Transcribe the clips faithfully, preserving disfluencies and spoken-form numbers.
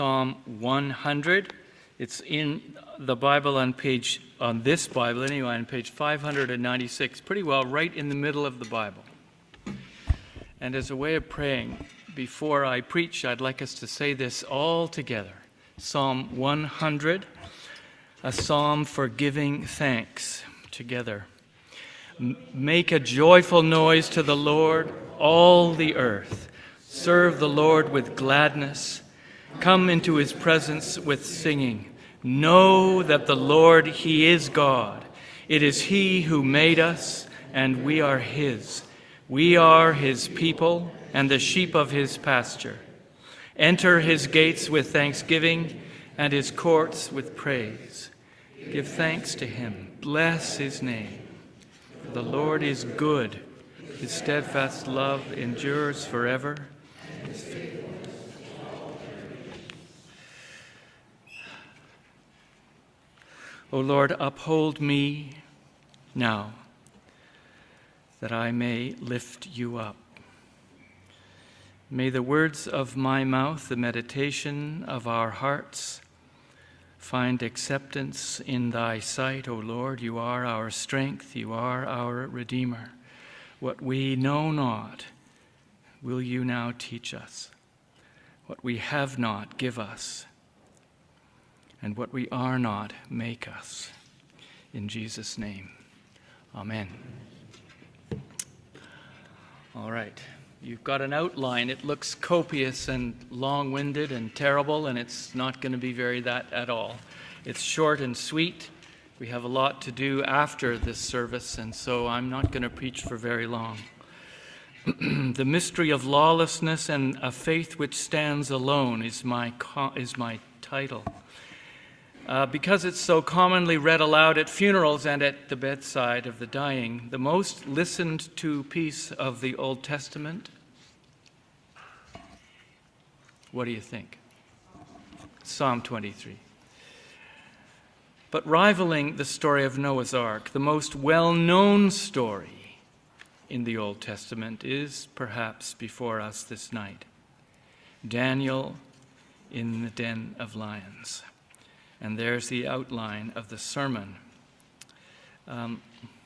Psalm one hundred. It's in the Bible on page, on this Bible anyway, on page five hundred ninety-six, pretty well right in the middle of the Bible. And as a way of praying, before I preach, I'd like us to say this all together. Psalm one hundred, a psalm for giving thanks together. M- make a joyful noise to the Lord, all the earth. Serve the Lord with gladness. Come into his presence with singing. Know that the Lord, he is God. It is he who made us, and we are his. We are his people and the sheep of his pasture. Enter his gates with thanksgiving and his courts with praise. Give thanks to him. Bless his name. For the Lord is good. His steadfast love endures forever. O Lord, uphold me now, that I may lift you up. May the words of my mouth, the meditation of our hearts, find acceptance in thy sight, O Lord. You are our strength, you are our Redeemer. What we know not, will you now teach us? What we have not, give us. And what we are not, make us. In Jesus' name, amen. All right, you've got an outline. It looks copious and long-winded and terrible, and it's not going to be very that at all. It's short and sweet. We have a lot to do after this service, and so I'm not going to preach for very long. The mystery of lawlessness and a faith which stands alone is my co- is my title. Uh, because it's so commonly read aloud at funerals and at the bedside of the dying, the most listened to piece of the Old Testament, what do you think? Psalm twenty-three. But rivaling the story of Noah's Ark, the most well-known story in the Old Testament is perhaps before us this night. Daniel in the den of lions. And there's the outline of the sermon. Um,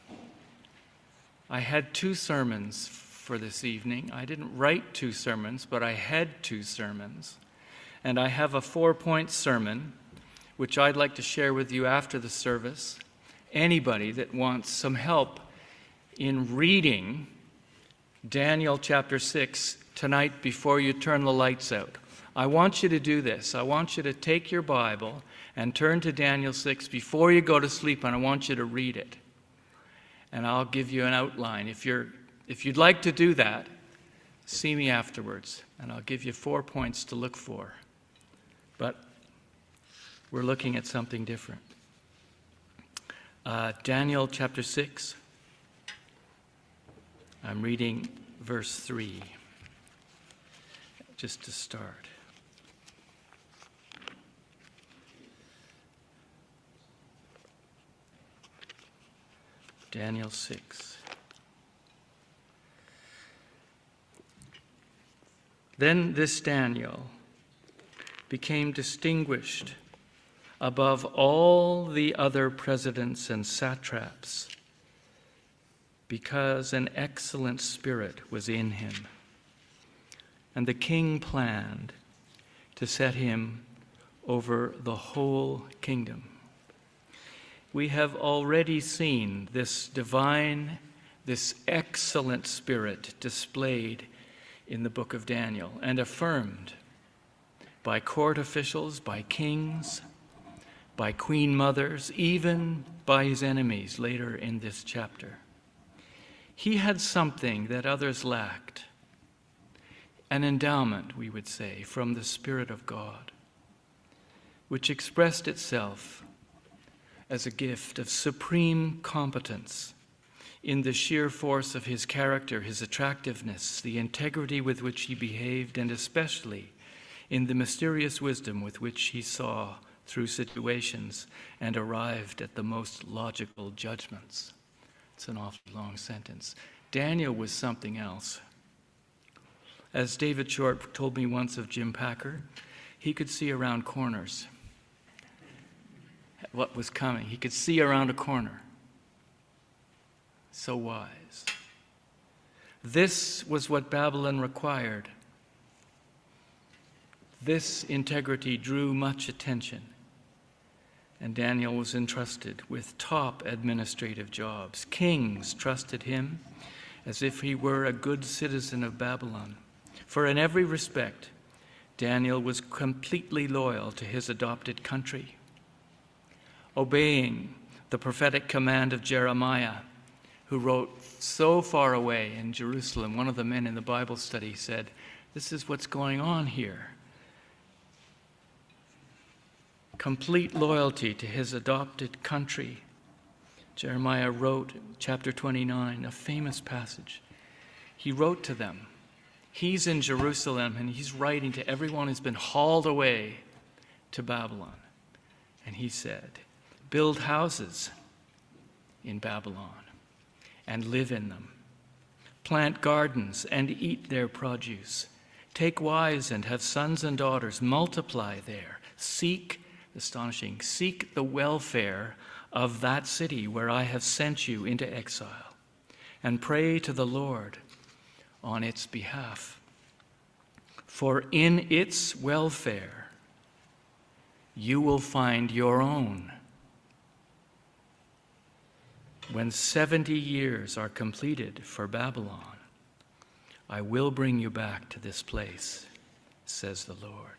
I had two sermons for this evening. I didn't write two sermons, but I had two sermons. And I have a four-point sermon, which I'd like to share with you after the service. Anybody that wants some help in reading Daniel chapter six tonight before you turn the lights out. I want you to do this. I want you to take your Bible and turn to Daniel six before you go to sleep, and I want you to read it. And I'll give you an outline. If you're, if you'd like to do that, see me afterwards, and I'll give you four points to look for. But we're looking at something different. Uh, Daniel chapter six. I'm reading verse three, just to start. Daniel six. Then this Daniel became distinguished above all the other presidents and satraps because an excellent spirit was in him. And the king planned to set him over the whole kingdom. We have already seen this divine, this excellent spirit displayed in the book of Daniel and affirmed by court officials, by kings, by queen mothers, even by his enemies later in this chapter. He had something that others lacked, an endowment, we would say, from the Spirit of God, which expressed itself as a gift of supreme competence in the sheer force of his character, his attractiveness, the integrity with which he behaved, and especially in the mysterious wisdom with which he saw through situations and arrived at the most logical judgments. It's an awfully long sentence. Daniel was something else. As David Short told me once of Jim Packer, he could see around corners. What was coming. He could see around a corner. So wise. This was what Babylon required. This integrity drew much attention, and Daniel was entrusted with top administrative jobs. Kings trusted him as if he were a good citizen of Babylon, for in every respect, Daniel was completely loyal to his adopted country, obeying the prophetic command of Jeremiah, who wrote so far away in Jerusalem. One of the men in the Bible study said, "This is what's going on here." Complete loyalty to his adopted country. Jeremiah wrote, chapter twenty-nine, a famous passage. He wrote to them. He's in Jerusalem, and he's writing to everyone who's been hauled away to Babylon. And he said, "Build houses in Babylon and live in them. Plant gardens and eat their produce. Take wives and have sons and daughters. Multiply there. Seek Astonishing. Seek the welfare of that city where I have sent you into exile, and pray to the Lord on its behalf. For in its welfare you will find your own. When seventy years are completed for Babylon, I will bring you back to this place, says the Lord."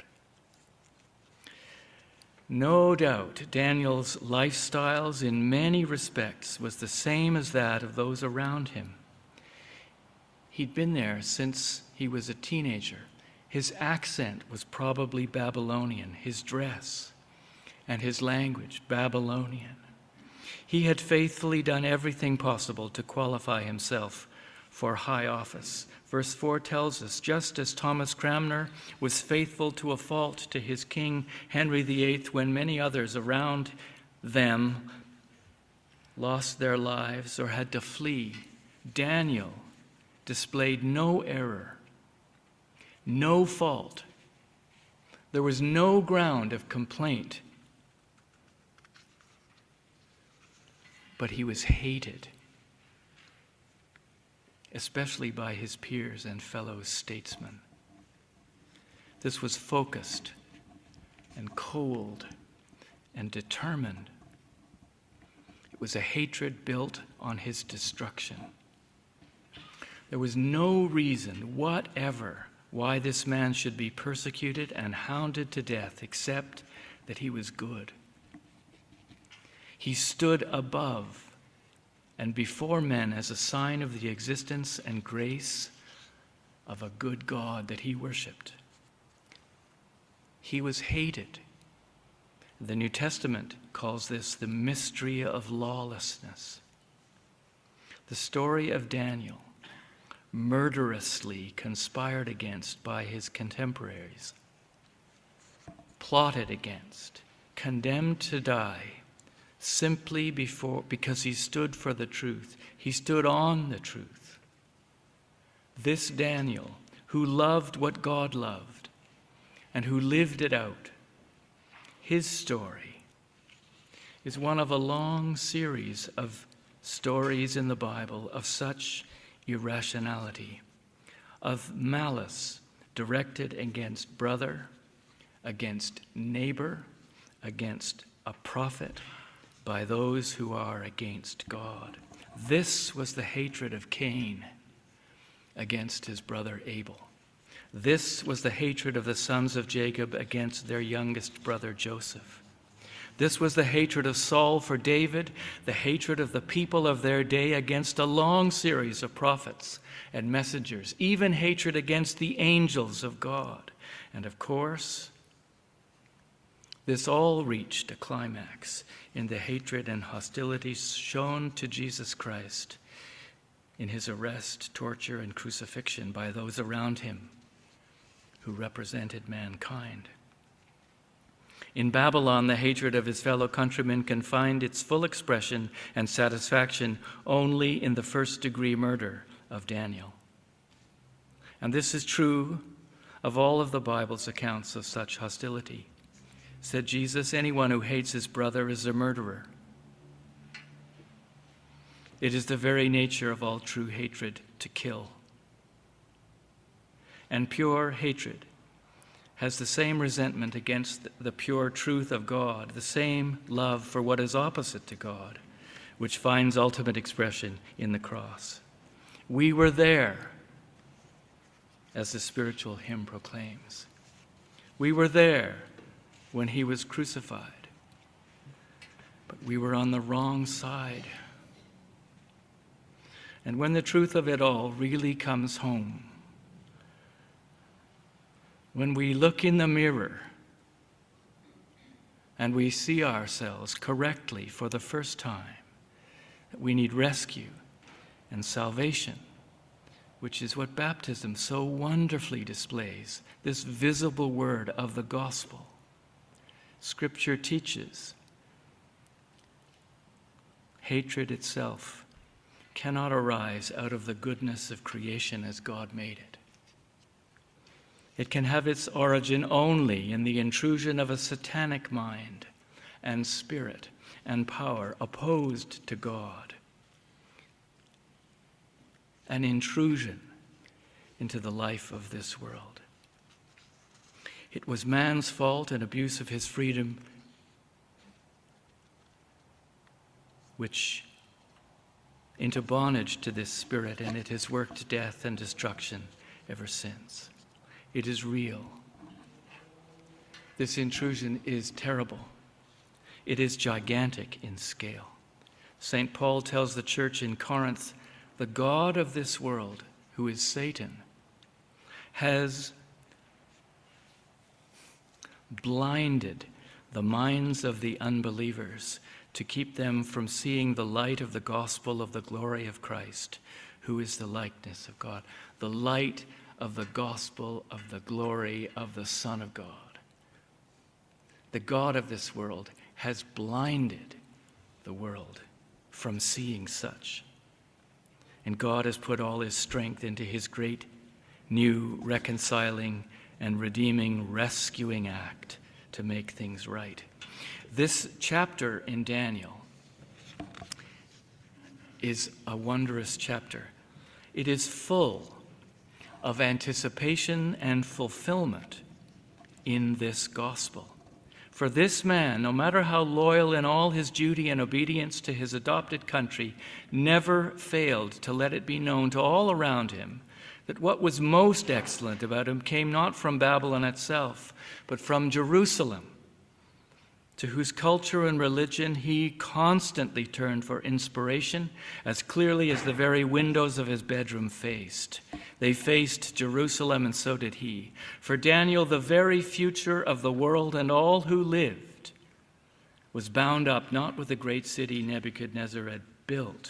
No doubt Daniel's lifestyles in many respects was the same as that of those around him. He'd been there since he was a teenager. His accent was probably Babylonian, his dress and his language Babylonian. He had faithfully done everything possible to qualify himself for high office. Verse four tells us, just as Thomas Cranmer was faithful to a fault to his king, Henry the Eighth, when many others around them lost their lives or had to flee, Daniel displayed no error, no fault. There was no ground of complaint. But he was hated, especially by his peers and fellow statesmen. This was focused and cold and determined. It was a hatred built on his destruction. There was no reason whatever why this man should be persecuted and hounded to death except that he was good. He stood above and before men as a sign of the existence and grace of a good God that he worshipped. He was hated. The New Testament calls this the mystery of lawlessness. The story of Daniel, murderously conspired against by his contemporaries, plotted against, condemned to die, simply before because he stood for the truth. He stood on the truth. This Daniel, who loved what God loved and who lived it out, his story is one of a long series of stories in the Bible of such irrationality, of malice directed against brother, against neighbor, against a prophet, by those who are against God. This was the hatred of Cain against his brother Abel. This was the hatred of the sons of Jacob against their youngest brother Joseph. This was the hatred of Saul for David, the hatred of the people of their day against a long series of prophets and messengers, even hatred against the angels of God. And of course, this all reached a climax in the hatred and hostilities shown to Jesus Christ in his arrest, torture, and crucifixion by those around him who represented mankind. In Babylon, the hatred of his fellow countrymen can find its full expression and satisfaction only in the first-degree murder of Daniel. And this is true of all of the Bible's accounts of such hostility. Said Jesus, anyone who hates his brother is a murderer. It is the very nature of all true hatred to kill. And pure hatred has the same resentment against the pure truth of God, the same love for what is opposite to God, which finds ultimate expression in the cross. We were there, as the spiritual hymn proclaims. We were there when he was crucified, but we were on the wrong side. And when the truth of it all really comes home, when we look in the mirror and we see ourselves correctly for the first time, that we need rescue and salvation, which is what baptism so wonderfully displays, this visible word of the gospel. Scripture teaches hatred itself cannot arise out of the goodness of creation as God made it. It can have its origin only in the intrusion of a satanic mind and spirit and power opposed to God. An intrusion into the life of this world. It was man's fault and abuse of his freedom which into bondage to this spirit, and it has worked death and destruction ever since. It is real. This intrusion is terrible. It is gigantic in scale. Saint Paul tells the church in Corinth, the God of this world, who is Satan, has blinded the minds of the unbelievers to keep them from seeing the light of the gospel of the glory of Christ, who is the likeness of God, the light of the gospel of the glory of the Son of God. The God of this world has blinded the world from seeing such. And God has put all his strength into his great new reconciling and redeeming, rescuing act to make things right. This chapter in Daniel is a wondrous chapter. It is full of anticipation and fulfillment in this gospel. For this man, no matter how loyal in all his duty and obedience to his adopted country, never failed to let it be known to all around him that what was most excellent about him came not from Babylon itself, but from Jerusalem, to whose culture and religion he constantly turned for inspiration, as clearly as the very windows of his bedroom faced. They faced Jerusalem, and so did he. For Daniel, the very future of the world and all who lived was bound up not with the great city Nebuchadnezzar had built.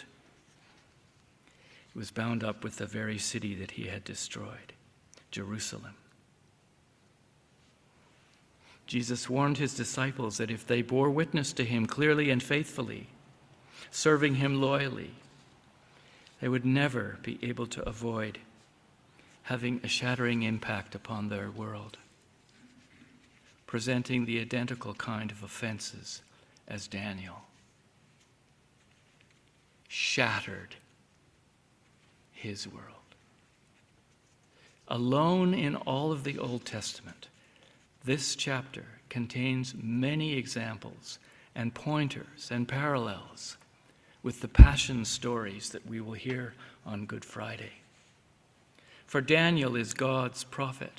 It was bound up with the very city that he had destroyed, Jerusalem. Jesus warned his disciples that if they bore witness to him clearly and faithfully, serving him loyally, they would never be able to avoid having a shattering impact upon their world, presenting the identical kind of offenses as Daniel. Shattered his world. Alone in all of the Old Testament, this chapter contains many examples and pointers and parallels with the passion stories that we will hear on Good Friday. For Daniel is God's prophet.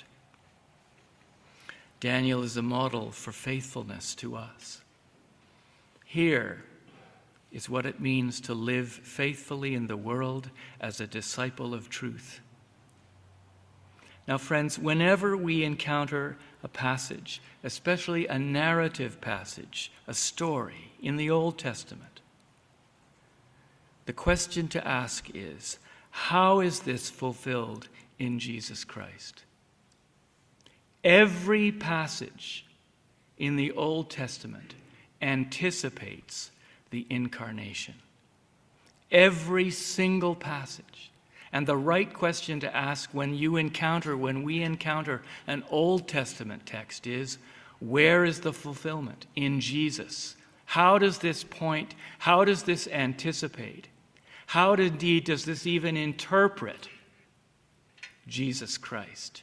Daniel is a model for faithfulness to us. Here is what it means to live faithfully in the world as a disciple of truth. Now, friends, whenever we encounter a passage, especially a narrative passage, a story in the Old Testament, the question to ask is, how is this fulfilled in Jesus Christ? Every passage in the Old Testament anticipates the incarnation. Every single passage And the right question to ask when you encounter, when we encounter an Old Testament text is, where is the fulfillment? In Jesus. How does this point, how does this anticipate? How indeed does this even interpret Jesus Christ?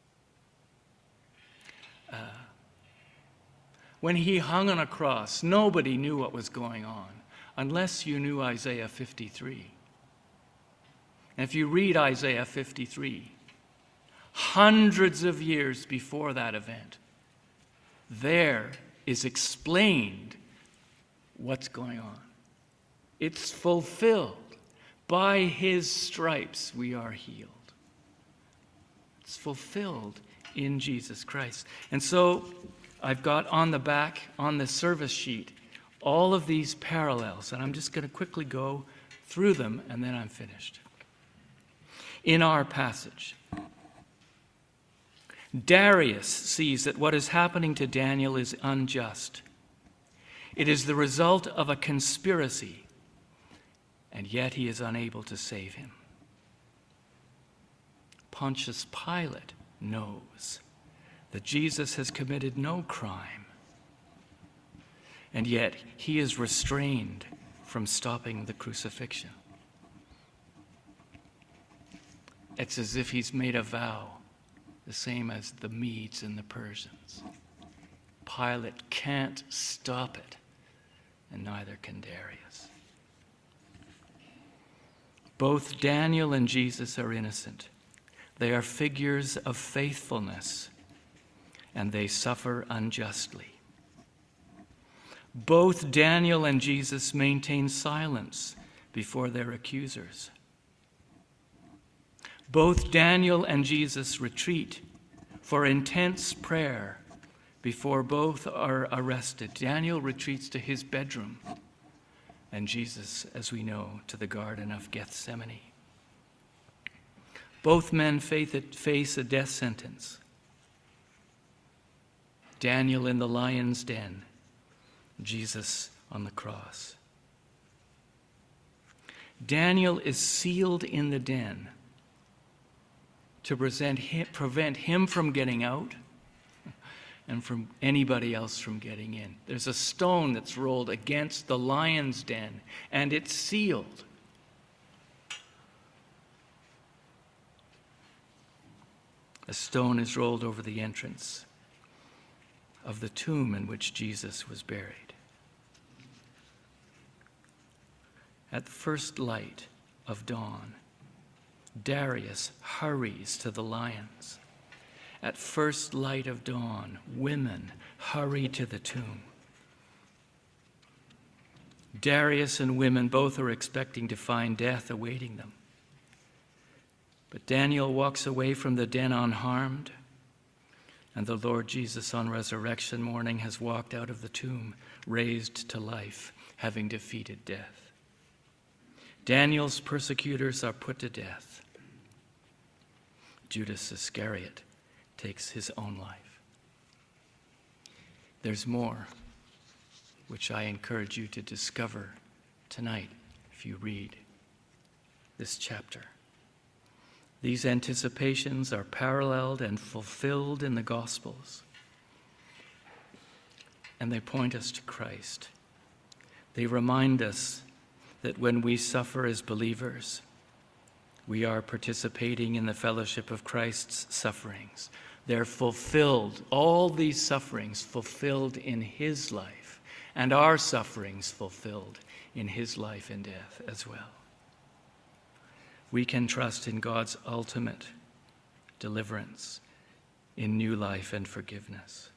Uh, when he hung on a cross, nobody knew what was going on unless you knew Isaiah fifty-three. And if you read Isaiah fifty-three, hundreds of years before that event, there is explained what's going on. It's fulfilled. By his stripes we are healed. It's fulfilled in Jesus Christ. And so I've got on the back, on the service sheet, all of these parallels, and I'm just going to quickly go through them, and then I'm finished. In our passage, Darius sees that what is happening to Daniel is unjust. It is the result of a conspiracy, and yet he is unable to save him. Pontius Pilate knows that Jesus has committed no crime, and yet he is restrained from stopping the crucifixion. It's as if he's made a vow, the same as the Medes and the Persians. Pilate can't stop it, and neither can Darius. Both Daniel and Jesus are innocent. They are figures of faithfulness, and they suffer unjustly. Both Daniel and Jesus maintain silence before their accusers. Both Daniel and Jesus retreat for intense prayer before both are arrested. Daniel retreats to his bedroom, and Jesus, as we know, to the Garden of Gethsemane. Both men face a death sentence. Daniel in the lion's den, Jesus on the cross. Daniel is sealed in the den to present him, prevent him from getting out and from anybody else from getting in. There's a stone that's rolled against the lion's den, and it's sealed. A stone is rolled over the entrance of the tomb in which Jesus was buried. At the first light of dawn, Darius hurries to the lions. At first light of dawn, women hurry to the tomb. Darius and women both are expecting to find death awaiting them. But Daniel walks away from the den unharmed, and the Lord Jesus on resurrection morning has walked out of the tomb, raised to life, having defeated death. Daniel's persecutors are put to death. Judas Iscariot takes his own life. There's more, which I encourage you to discover tonight if you read this chapter. These anticipations are paralleled and fulfilled in the Gospels, and they point us to Christ. They remind us that when we suffer as believers, we are participating in the fellowship of Christ's sufferings. They're fulfilled, all these sufferings fulfilled in his life, and our sufferings fulfilled in his life and death as well. We can trust in God's ultimate deliverance, in new life and forgiveness.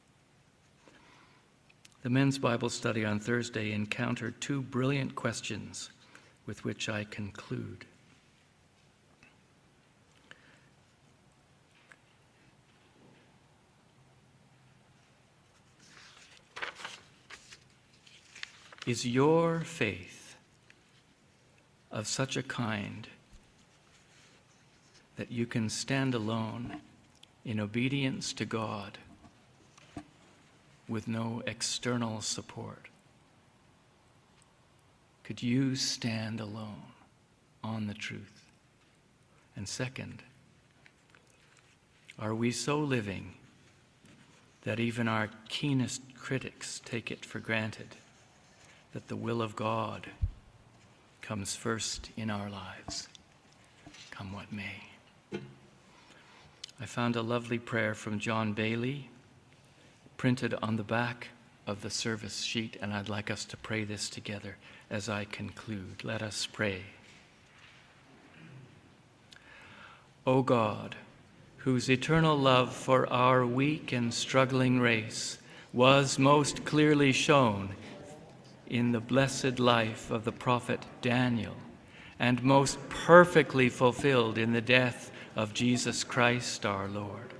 The men's Bible study on Thursday encountered two brilliant questions with which I conclude. Is your faith of such a kind that you can stand alone in obedience to God with no external support? Could you stand alone on the truth? And second, are we so living that even our keenest critics take it for granted that the will of God comes first in our lives, come what may? I found a lovely prayer from John Bailey printed on the back of the service sheet, and I'd like us to pray this together as I conclude. Let us pray. O God, whose eternal love for our weak and struggling race was most clearly shown in the blessed life of the prophet Daniel, and most perfectly fulfilled in the death of Jesus Christ our Lord.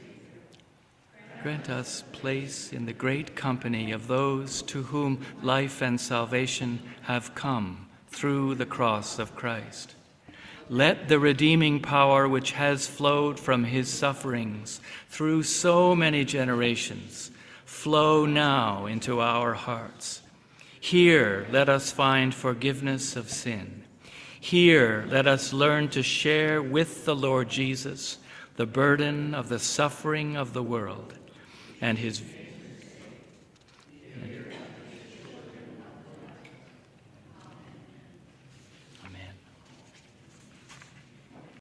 Grant us place in the great company of those to whom life and salvation have come through the cross of Christ. Let the redeeming power which has flowed from his sufferings through so many generations flow now into our hearts. Here let us find forgiveness of sin. Here let us learn to share with the Lord Jesus the burden of the suffering of the world and his